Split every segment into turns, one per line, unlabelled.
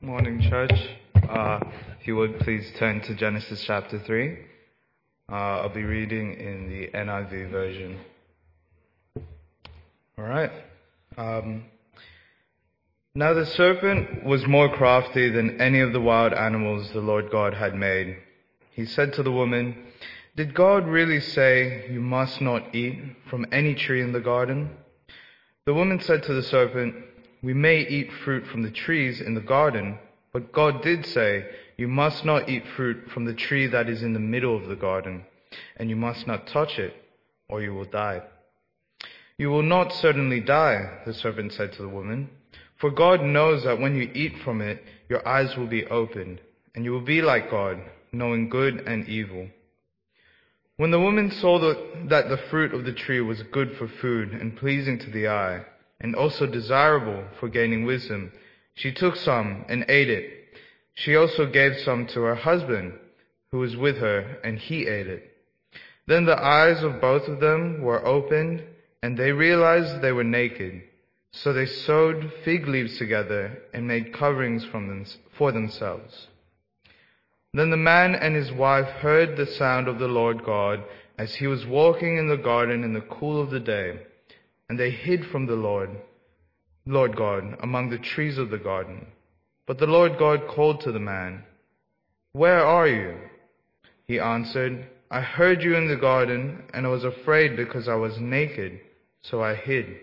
Morning, church. If you would please turn to Genesis chapter 3. I'll be reading in the NIV version. All right. Now the serpent was more crafty than any of the wild animals the Lord God had made. He said to the woman, "Did God really say you must not eat from any tree in the garden?" The woman said to the serpent, "We may eat fruit from the trees in the garden, but God did say, 'You must not eat fruit from the tree that is in the middle of the garden, and you must not touch it, or you will die.'" "You will not certainly die," the serpent said to the woman, "for God knows that when you eat from it, your eyes will be opened, and you will be like God, knowing good and evil." When the woman saw that the fruit of the tree was good for food and pleasing to the eye, and also desirable for gaining wisdom, she took some and ate it. She also gave some to her husband, who was with her, and he ate it. Then the eyes of both of them were opened, and they realized they were naked. So they sewed fig leaves together and made coverings for themselves. Then the man and his wife heard the sound of the Lord God as he was walking in the garden in the cool of the day, and they hid from the Lord God among the trees of the garden. But the Lord God called to the man, "Where are you?" He answered, "I heard you in the garden, and I was afraid because I was naked, so I hid."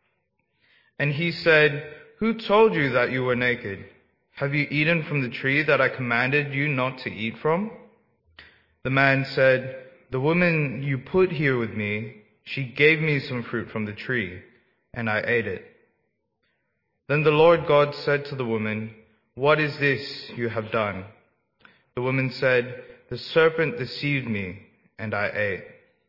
And he said, "Who told you that you were naked? Have you eaten from the tree that I commanded you not to eat from?" The man said, "The woman you put here with me, she gave me some fruit from the tree, and I ate it." Then the Lord God said to the woman, "What is this you have done?" The woman said, "The serpent deceived me, and I ate."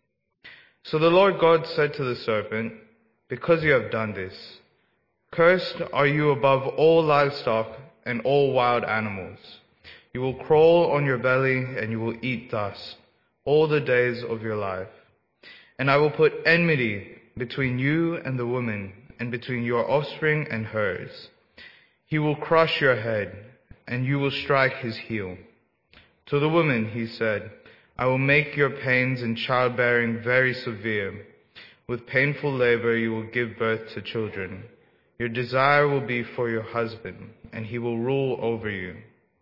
So the Lord God said to the serpent, "Because you have done this, cursed are you above all livestock and all wild animals. You will crawl on your belly, and you will eat dust all the days of your life. And I will put enmity between you and the woman, and between your offspring and hers. He will crush your head, and you will strike his heel." To the woman he said, "I will make your pains in childbearing very severe. With painful labor you will give birth to children. Your desire will be for your husband, and he will rule over you."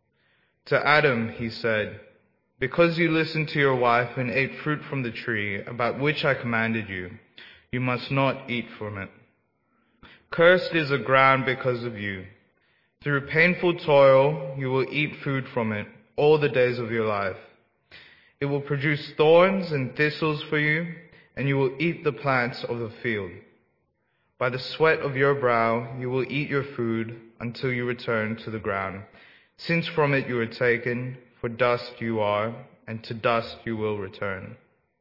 To Adam he said, "Because you listened to your wife and ate fruit from the tree about which I commanded you, you must not eat from it. Cursed is the ground because of you. Through painful toil you will eat food from it all the days of your life. It will produce thorns and thistles for you, and you will eat the plants of the field. By the sweat of your brow you will eat your food until you return to the ground, since from it you were taken, for dust you are, and to dust you will return."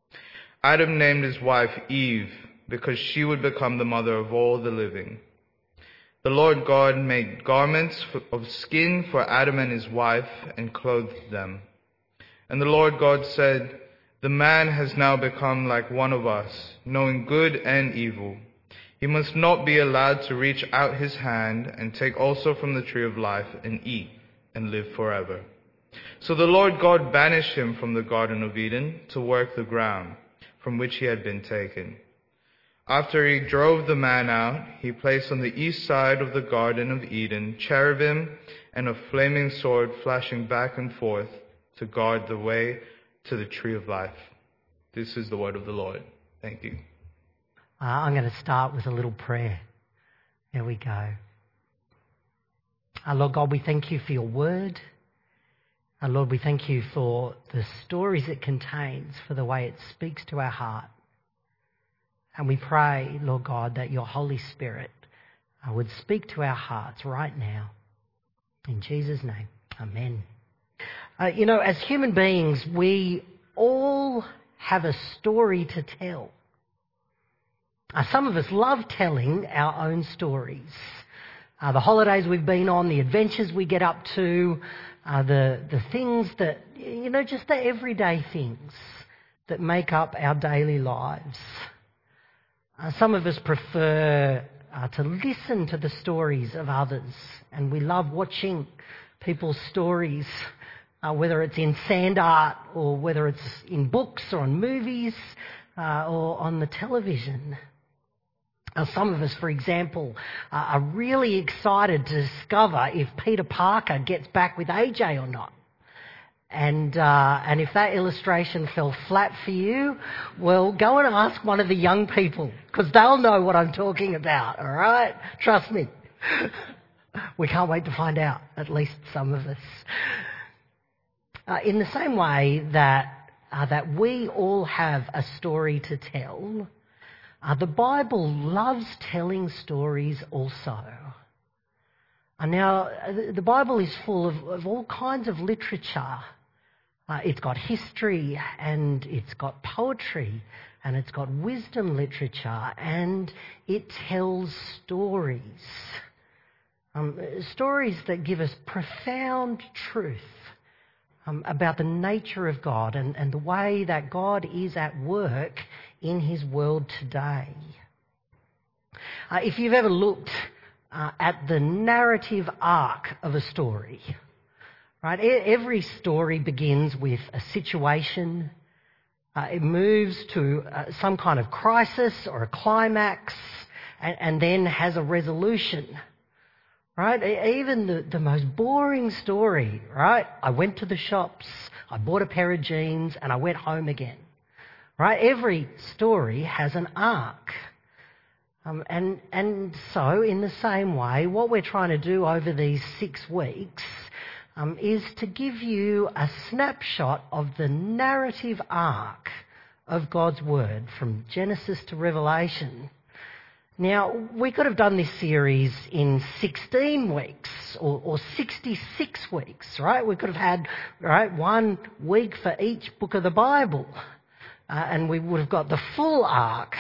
Adam named his wife Eve, because she would become the mother of all the living. The Lord God made garments of skin for Adam and his wife and clothed them. And the Lord God said, "The man has now become like one of us, knowing good and evil. He must not be allowed to reach out his hand and take also from the tree of life and eat and live forever." So the Lord God banished him from the Garden of Eden to work the ground from which he had been taken. After he drove the man out, he placed on the east side of the Garden of Eden cherubim and a flaming sword flashing back and forth to guard the way to the tree of life. This is the word of the Lord. Thank you.
I'm going to start with a little prayer. There we go. Lord God, we thank you for your word. Lord, we thank you for the stories it contains, for the way it speaks to our heart. And we pray, Lord God, that your Holy Spirit would speak to our hearts right now. In Jesus' name, amen. As human beings, we all have a story to tell. Some of us love telling our own stories. The holidays we've been on, the adventures we get up to, the things that, just the everyday things that make up our daily lives. Some of us prefer to listen to the stories of others, and we love watching people's stories, whether it's in sand art or whether it's in books or on movies or on the television. Some of us, for example, are really excited to discover if Peter Parker gets back with AJ or not. And if that illustration fell flat for you, well, go and ask one of the young people, because they'll know what I'm talking about, all right? Trust me. We can't wait to find out, at least some of us. In the same way that we all have a story to tell, the Bible loves telling stories also. Now, the Bible is full of all kinds of literature. It's got history, and it's got poetry, and it's got wisdom literature, and it tells stories. Stories that give us profound truth about the nature of God and the way that God is at work in his world today. If you've ever looked at the narrative arc of a story, right? Every story begins with a situation. It moves to some kind of crisis or a climax, and then has a resolution. Right? Even the most boring story, right? I went to the shops, I bought a pair of jeans, and I went home again. Right? Every story has an arc. And so, in the same way, what we're trying to do over these 6 weeks is to give you a snapshot of the narrative arc of God's Word from Genesis to Revelation. Now, we could have done this series in 16 weeks or 66 weeks, right? We could have had, right, 1 week for each book of the Bible, and we would have got the full arc.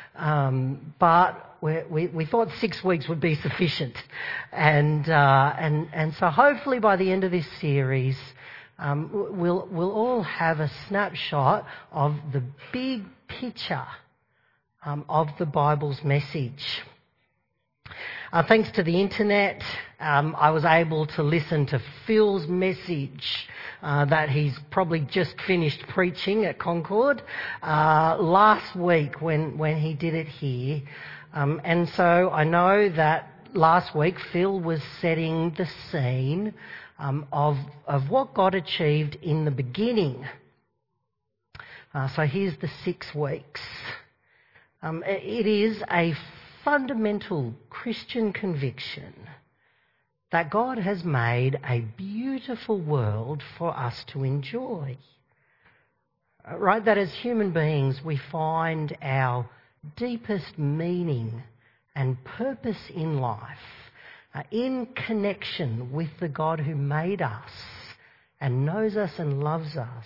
But we thought 6 weeks would be sufficient, and so hopefully by the end of this series, we'll all have a snapshot of the big picture of the Bible's message. Thanks to the internet, I was able to listen to Phil's message that he's probably just finished preaching at Concord last week when he did it here. And so I know that last week Phil was setting the scene of what God achieved in the beginning. So here's the 6 weeks. It is a fundamental Christian conviction that God has made a beautiful world for us to enjoy. Right? That as human beings we find our deepest meaning and purpose in life in connection with the God who made us and knows us and loves us.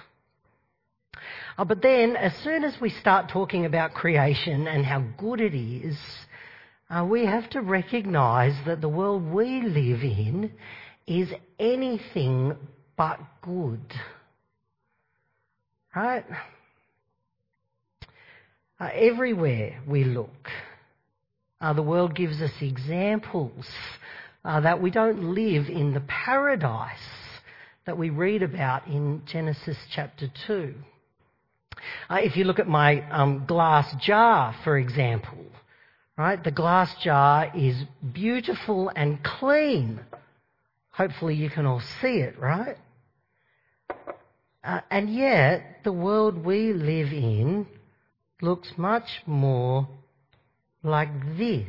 But then, as soon as we start talking about creation and how good it is, we have to recognise that the world we live in is anything but good. Right? Everywhere we look, the world gives us examples that we don't live in the paradise that we read about in Genesis chapter 2. If you look at my glass jar, for example, right, the glass jar is beautiful and clean. Hopefully you can all see it, right? And yet the world we live in looks much more like this.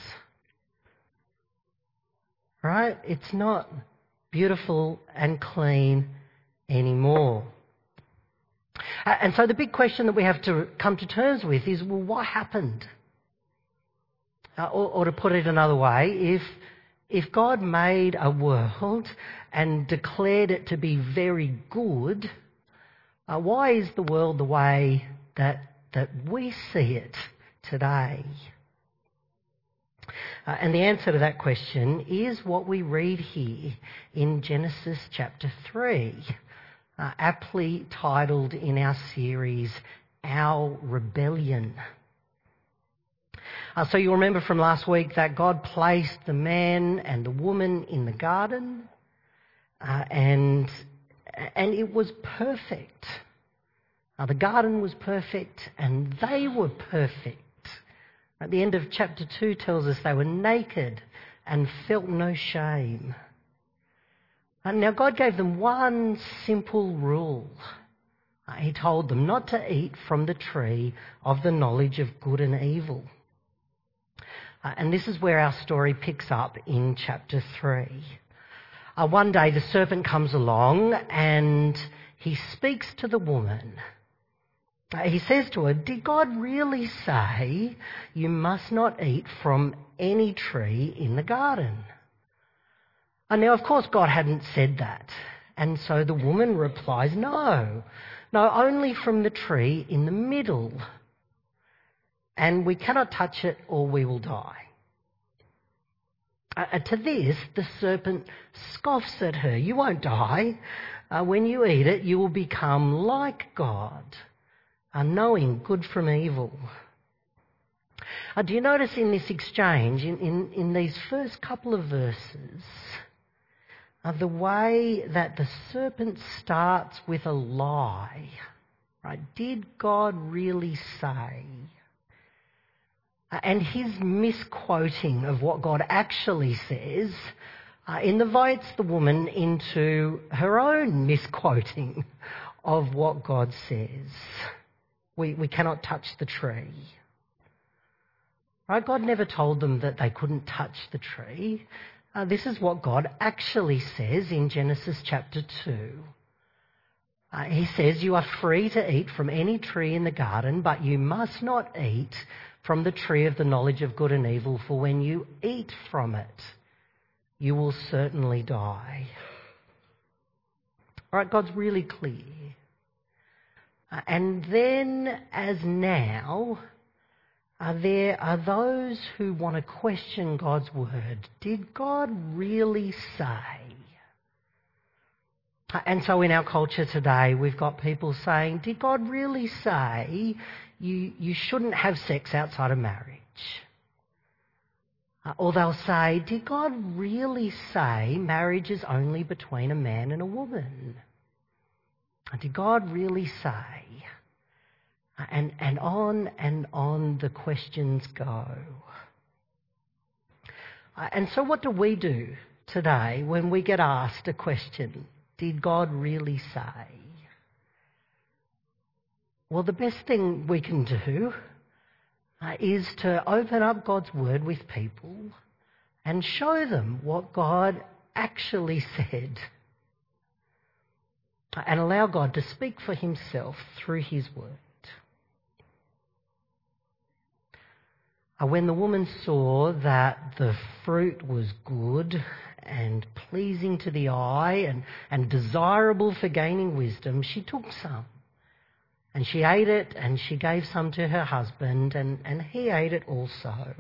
Right? It's not beautiful and clean anymore. And so the big question that we have to come to terms with is, well, what happened? Or to put it another way, if God made a world and declared it to be very good, why is the world the way that we see it today? And the answer to that question is what we read here in Genesis chapter 3. Aptly titled in our series, Our Rebellion. So you'll remember from last week that God placed the man and the woman in the garden, and it was perfect. The garden was perfect and they were perfect. At the end of chapter 2 tells us they were naked and felt no shame. And now God gave them one simple rule. He told them not to eat from the tree of the knowledge of good and evil. And this is where our story picks up in chapter 3. One day the serpent comes along and he speaks to the woman. He says to her, "Did God really say you must not eat from any tree in the garden?" And now, of course, God hadn't said that. And so the woman replies, No, only from the tree in the middle. And we cannot touch it or we will die. To this, the serpent scoffs at her. "You won't die. When you eat it, you will become like God, knowing good from evil." Do you notice in this exchange, in these first couple of verses, the way that the serpent starts with a lie, right? Did God really say? And his misquoting of what God actually says invites the woman into her own misquoting of what God says. We cannot touch the tree. Right? God never told them that they couldn't touch the tree. This is what God actually says in Genesis chapter 2. He says, "You are free to eat from any tree in the garden, but you must not eat from the tree of the knowledge of good and evil, for when you eat from it, you will certainly die." All right, God's really clear. And then, as now, there are those who want to question God's word. Did God really say? And so in our culture today, we've got people saying, "Did God really say you shouldn't have sex outside of marriage?" Or they'll say, "Did God really say marriage is only between a man and a woman? Did God really say?" And on the questions go. And so what do we do today when we get asked a question? Did God really say? Well, the best thing we can do is to open up God's word with people and show them what God actually said, and allow God to speak for himself through his word. When the woman saw that the fruit was good and pleasing to the eye and desirable for gaining wisdom, she took some. And she ate it, and she gave some to her husband, and he ate it also.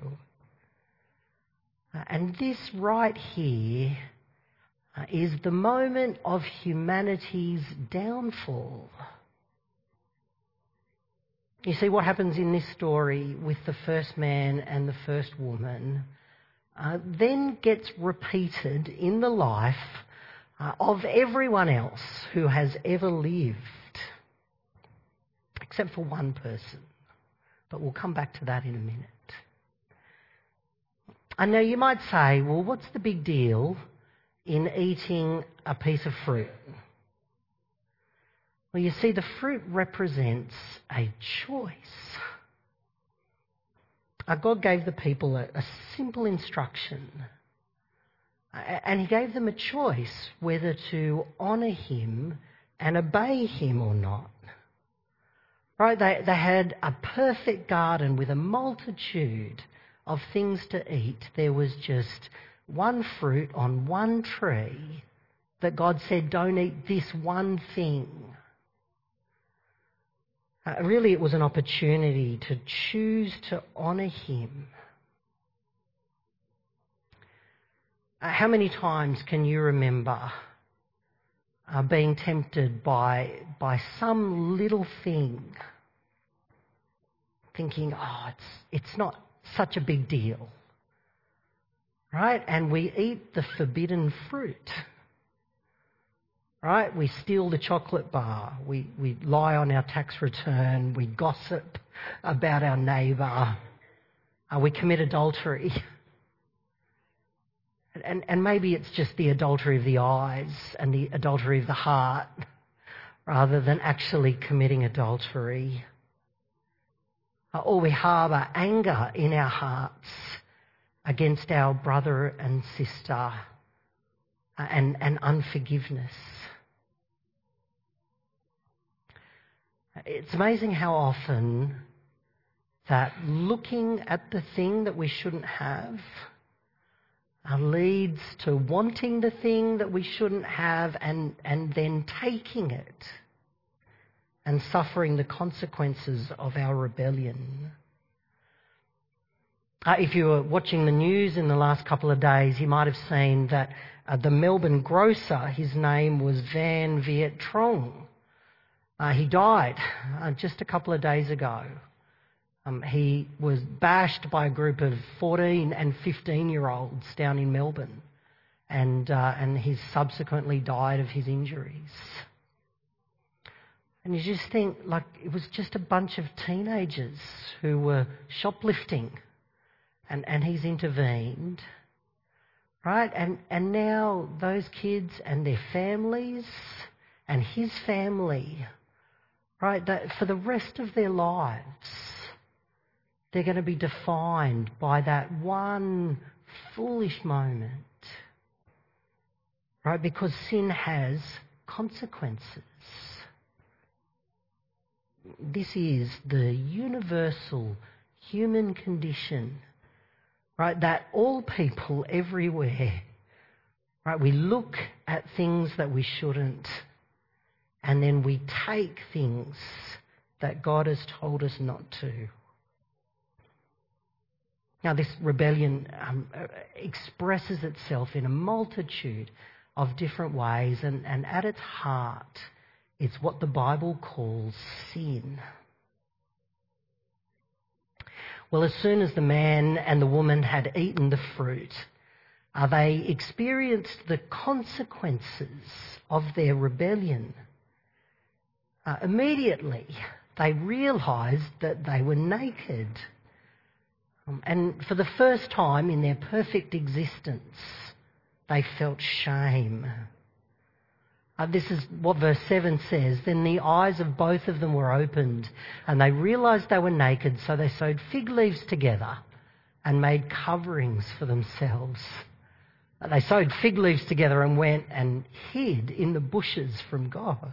And this right here is the moment of humanity's downfall. You see, what happens in this story with the first man and the first woman then gets repeated in the life of everyone else who has ever lived, except for one person. But we'll come back to that in a minute. I know you might say, "Well, what's the big deal in eating a piece of fruit?" Well, you see, the fruit represents a choice. God gave the people a simple instruction, and he gave them a choice whether to honour him and obey him or not. Right? They had a perfect garden with a multitude of things to eat. There was just one fruit on one tree that God said, "Don't eat this one thing." Really, it was an opportunity to choose to honour him. How many times can you remember being tempted by some little thing, thinking, "Oh, it's not such a big deal, right? And we eat the forbidden fruit, right? We steal the chocolate bar. We lie on our tax return. We gossip about our neighbour. We commit adultery. And maybe it's just the adultery of the eyes and the adultery of the heart rather than actually committing adultery. Or we harbour anger in our hearts against our brother and sister and unforgiveness. It's amazing how often that looking at the thing that we shouldn't have leads to wanting the thing that we shouldn't have and then taking it and suffering the consequences of our rebellion. If you were watching the news in the last couple of days, you might have seen that the Melbourne grocer, his name was Van Viet Trong. He died just a couple of days ago. He was bashed by a group of 14 and 15-year-olds down in Melbourne, and he subsequently died of his injuries. And you just think, like, it was just a bunch of teenagers who were shoplifting, and he's intervened, right? And now those kids and their families and his family, right, that for the rest of their lives, they're going to be defined by that one foolish moment, right? Because sin has consequences. This is the universal human condition, right? That all people everywhere, right? We look at things that we shouldn't, and then we take things that God has told us not to. Now, this rebellion expresses itself in a multitude of different ways, and at its heart, it's what the Bible calls sin. Well, as soon as the man and the woman had eaten the fruit, they experienced the consequences of their rebellion. Immediately, they realised that they were naked. And for the first time in their perfect existence, they felt shame. This is what verse 7 says. Then the eyes of both of them were opened, and they realised they were naked, so they sewed fig leaves together and made coverings for themselves. They sewed fig leaves together and went and hid in the bushes from God.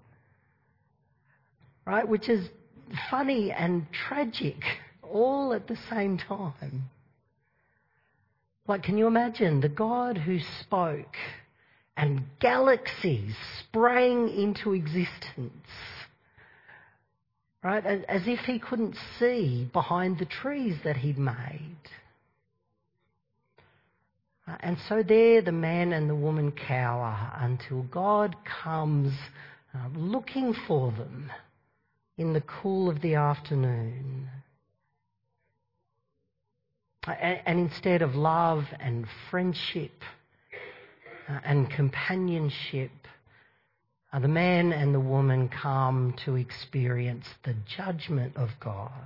Right? Which is funny and tragic all at the same time. Like, can you imagine the God who spoke and galaxies sprang into existence, right? As if he couldn't see behind the trees that he'd made. And so there the man and the woman cower until God comes looking for them in the cool of the afternoon. And instead of love and friendship and companionship, the man and the woman come to experience the judgment of God.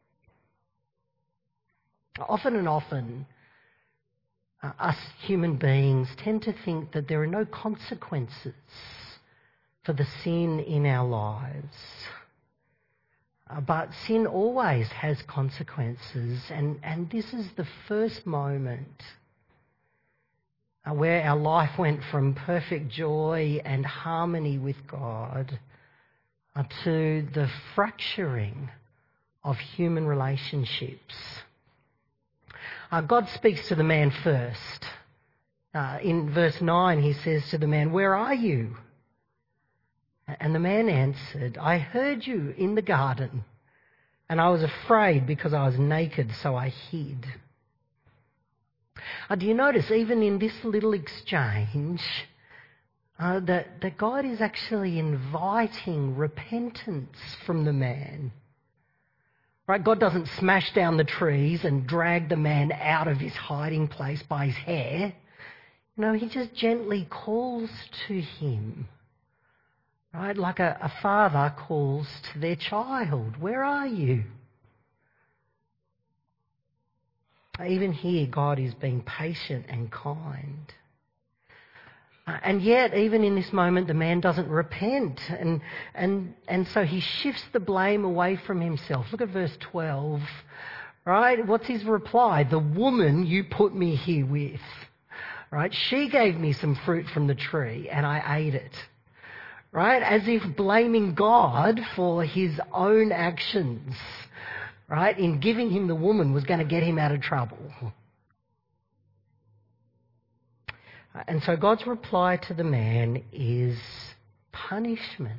Often and often, us human beings tend to think that there are no consequences for the sin in our lives. But sin always has consequences, and this is the first moment where our life went from perfect joy and harmony with God to the fracturing of human relationships. God speaks to the man first. In verse 9 he says to the man, "Where are you?" And the man answered, "I heard you in the garden, and I was afraid because I was naked, so I hid." Do you notice, even in this little exchange, that God is actually inviting repentance from the man? Right? God doesn't smash down the trees and drag the man out of his hiding place by his hair. No, he just gently calls to him. Right? Like a father calls to their child. Where are you? Even here, God is being patient and kind. And yet, even in this moment, the man doesn't repent. And so he shifts the blame away from himself. Look at verse 12. Right? What's his reply? The woman you put me here with. Right? She gave me some fruit from the tree and I ate it. Right? As if blaming God for his own actions. Right? In giving him the woman was going to get him out of trouble. And so God's reply to the man is punishment.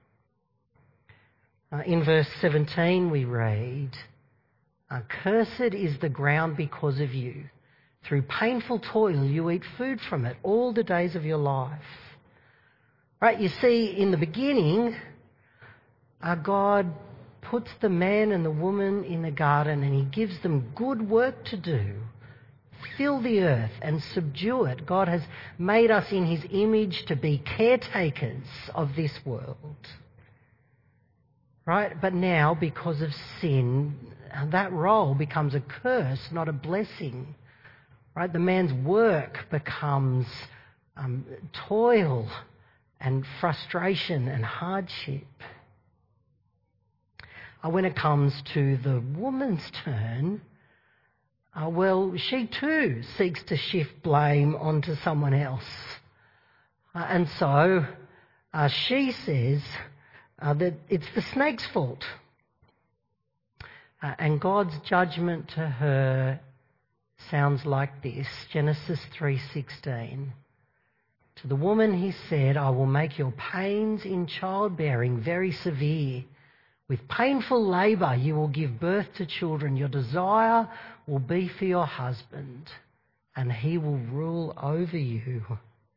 In verse 17 we read, "Cursed is the ground because of you. Through painful toil you eat food from it all the days of your life." Right? You see, in the beginning, God puts the man and the woman in the garden and he gives them good work to do. Fill the earth and subdue it. God has made us in his image to be caretakers of this world. Right? But now, because of sin, that role becomes a curse, not a blessing. Right? The man's work becomes toil and frustration and hardship. When it comes to the woman's turn, well, she too seeks to shift blame onto someone else. And so she says that it's the snake's fault. And God's judgment to her sounds like this, Genesis 3:16. To the woman he said, "I will make your pains in childbearing very severe. With painful labour you will give birth to children. Your desire will be for your husband, and he will rule over you."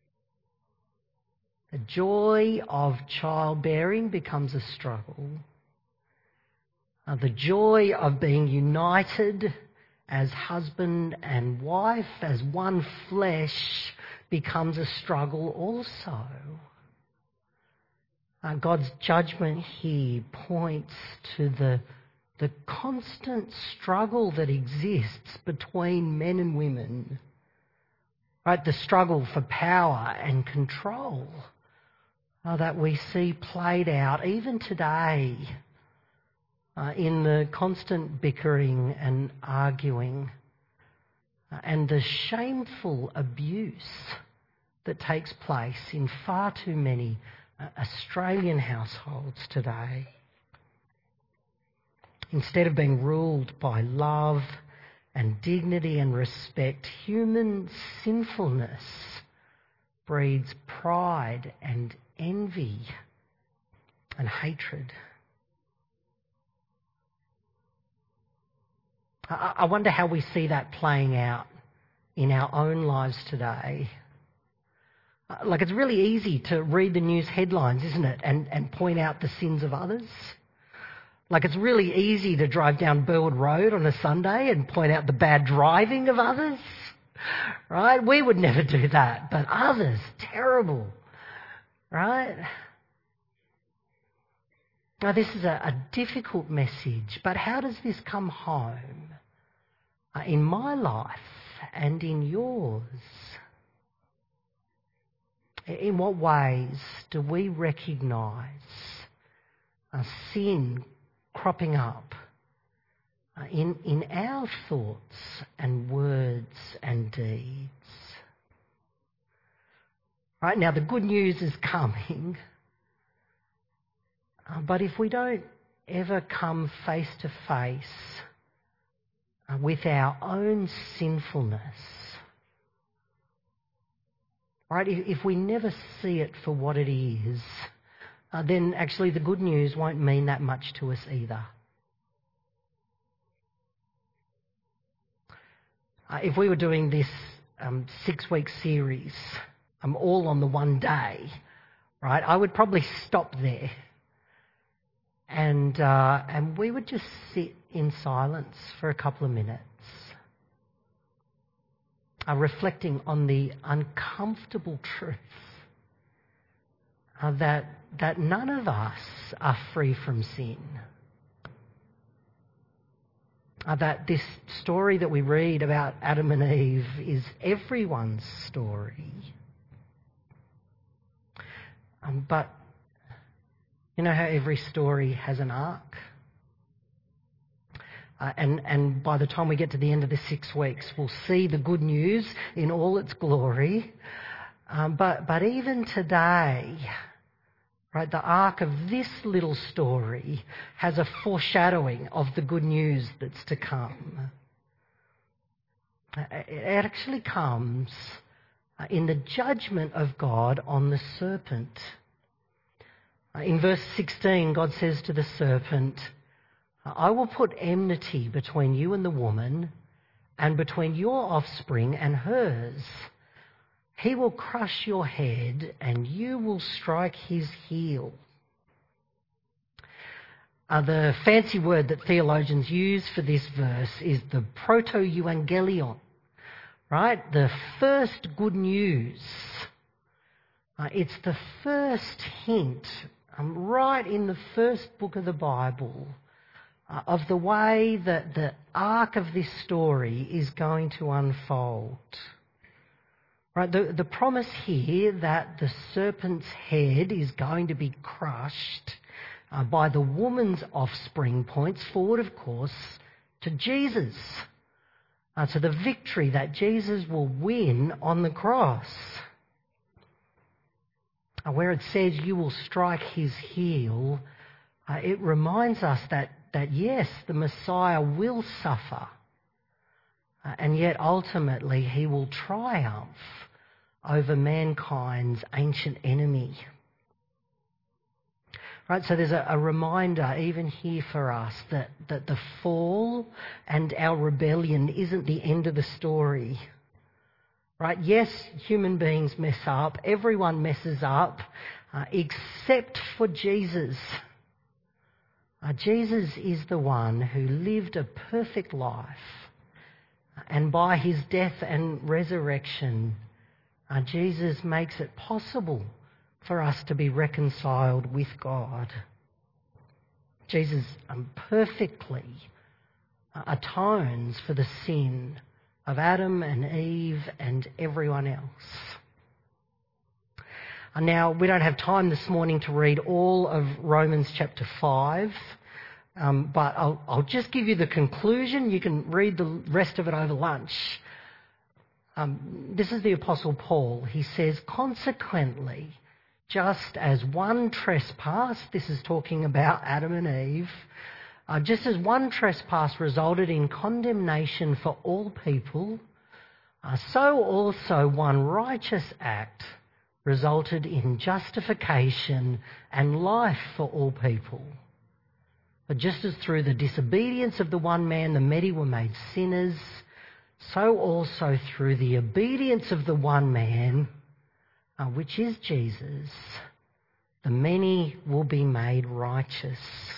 The joy of childbearing becomes a struggle. The joy of being united as husband and wife, as one flesh, becomes a struggle also. God's judgment here points to the constant struggle that exists between men and women. Right? The struggle for power and control that we see played out even today in the constant bickering and arguing and the shameful abuse that takes place in far too many Australian households today. Instead of being ruled by love and dignity and respect, human sinfulness breeds pride and envy and hatred. I wonder how we see that playing out in our own lives today. Like, it's really easy to read the news headlines, isn't it, and point out the sins of others. Like, it's really easy to drive down Burwood Road on a Sunday and point out the bad driving of others. Right? We would never do that, but others, terrible. Right? Now, this is a difficult message, but how does this come home in my life and in yours? In what ways do we recognise sin cropping up in our thoughts and words and deeds? Right, now the good news is coming, but if we don't ever come face to face with our own sinfulness, right, if we never see it for what it is, then actually the good news won't mean that much to us either. If we were doing this 6-week series all on the one day, right, I would probably stop there and we would just sit in silence for a couple of minutes, reflecting on the uncomfortable truth that none of us are free from sin. That this story that we read about Adam and Eve is everyone's story. But you know how every story has an arc? And by the time we get to the end of the 6 weeks, we'll see the good news in all its glory. But even today, right, the arc of this little story has a foreshadowing of the good news that's to come. It actually comes in the judgment of God on the serpent. In verse 16, God says to the serpent, I will put enmity between you and the woman, and between your offspring and hers. He will crush your head, and you will strike his heel. The fancy word that theologians use for this verse is the proto-evangelion, right? The first good news. It's the first hint, right in the first book of the Bible, of the way that the arc of this story is going to unfold. Right, the promise here that the serpent's head is going to be crushed by the woman's offspring points forward, of course, to Jesus, to the victory that Jesus will win on the cross. Where it says you will strike his heel, it reminds us that yes, the Messiah will suffer, and yet ultimately he will triumph over mankind's ancient enemy. Right, so there's a reminder even here for us that the fall and our rebellion isn't the end of the story. Right, yes, human beings mess up, everyone messes up, except for Jesus. Jesus is the one who lived a perfect life, and by his death and resurrection, Jesus makes it possible for us to be reconciled with God. Jesus perfectly atones for the sin of Adam and Eve and everyone else. Now, we don't have time this morning to read all of Romans chapter 5, but I'll just give you the conclusion. You can read the rest of it over lunch. This is the Apostle Paul. He says, consequently, just as one trespass, this is talking about Adam and Eve, just as one trespass resulted in condemnation for all people, so also one righteous act resulted in justification and life for all people. But just as through the disobedience of the one man the many were made sinners, so also through the obedience of the one man, which is Jesus, the many will be made righteous.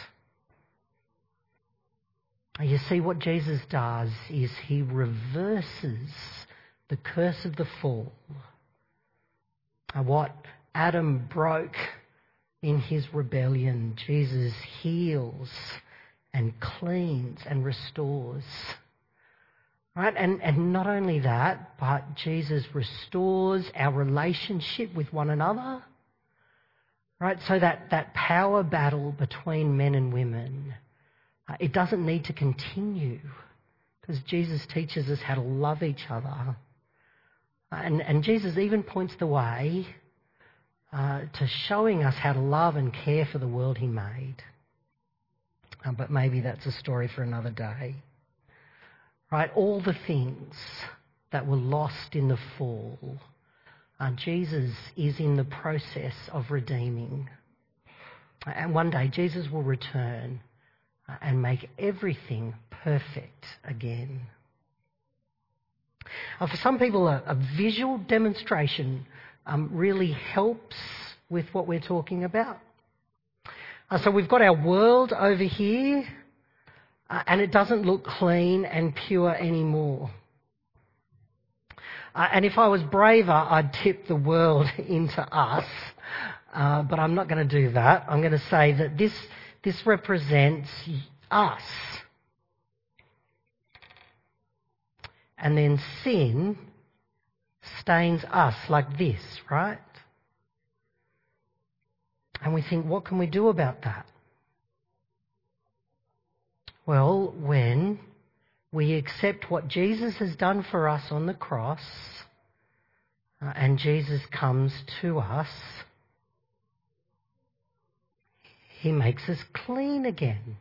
You see, what Jesus does is he reverses the curse of the fall. What Adam broke in his rebellion, Jesus heals and cleans and restores. Right? And not only that, but Jesus restores our relationship with one another. Right? So that power battle between men and women, it doesn't need to continue because Jesus teaches us how to love each other. And Jesus even points the way to showing us how to love and care for the world he made. But maybe that's a story for another day. Right? All the things that were lost in the fall, Jesus is in the process of redeeming. And one day Jesus will return and make everything perfect again. For some people, a visual demonstration really helps with what we're talking about. So we've got our world over here, and it doesn't look clean and pure anymore. And if I was braver, I'd tip the world into us, but I'm not going to do that. I'm going to say that this represents us. And then sin stains us like this, right? And we think, what can we do about that? Well, when we accept what Jesus has done for us on the cross, and Jesus comes to us, he makes us clean again.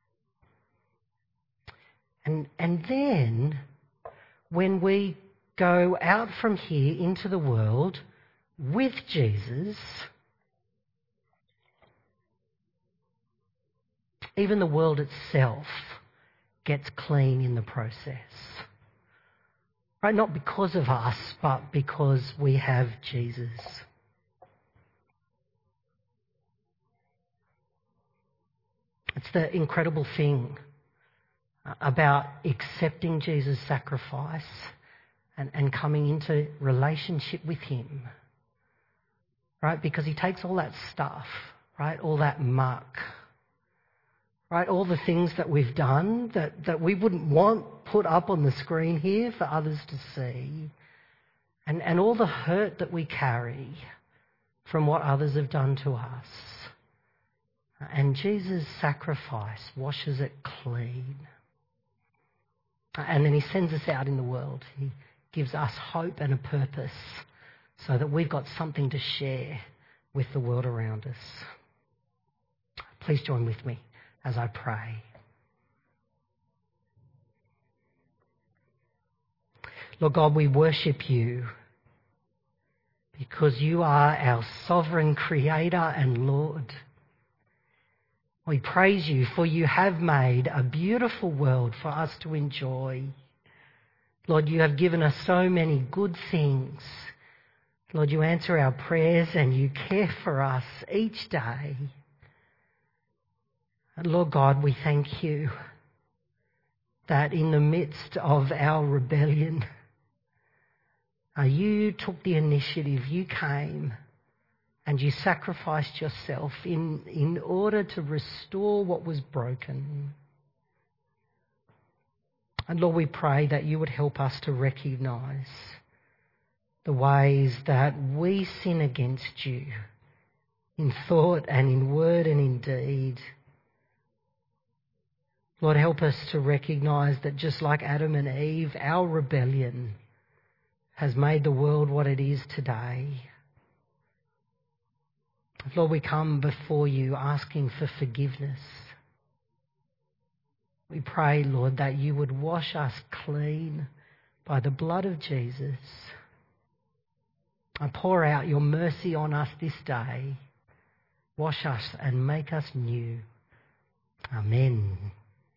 And then when we go out from here into the world with Jesus, even the world itself gets clean in the process. Right? Not because of us, but because we have Jesus. It's the incredible thing about accepting Jesus' sacrifice and coming into relationship with him. Right? Because he takes all that stuff, right? All that muck, right? All the things that we've done that we wouldn't want put up on the screen here for others to see. And all the hurt that we carry from what others have done to us. And Jesus' sacrifice washes it clean. And then he sends us out in the world. He gives us hope and a purpose so that we've got something to share with the world around us. Please join with me as I pray. Lord God, we worship you because you are our sovereign creator and Lord. We praise you for you have made a beautiful world for us to enjoy. Lord, you have given us so many good things. Lord, you answer our prayers and you care for us each day. And Lord God, we thank you that in the midst of our rebellion, you took the initiative, you came and you sacrificed yourself in order to restore what was broken. And Lord, we pray that you would help us to recognise the ways that we sin against you in thought and in word and in deed. Lord, help us to recognise that just like Adam and Eve, our rebellion has made the world what it is today. Lord, we come before you asking for forgiveness. We pray, Lord, that you would wash us clean by the blood of Jesus. I pour out your mercy on us this day. Wash us and make us new. Amen.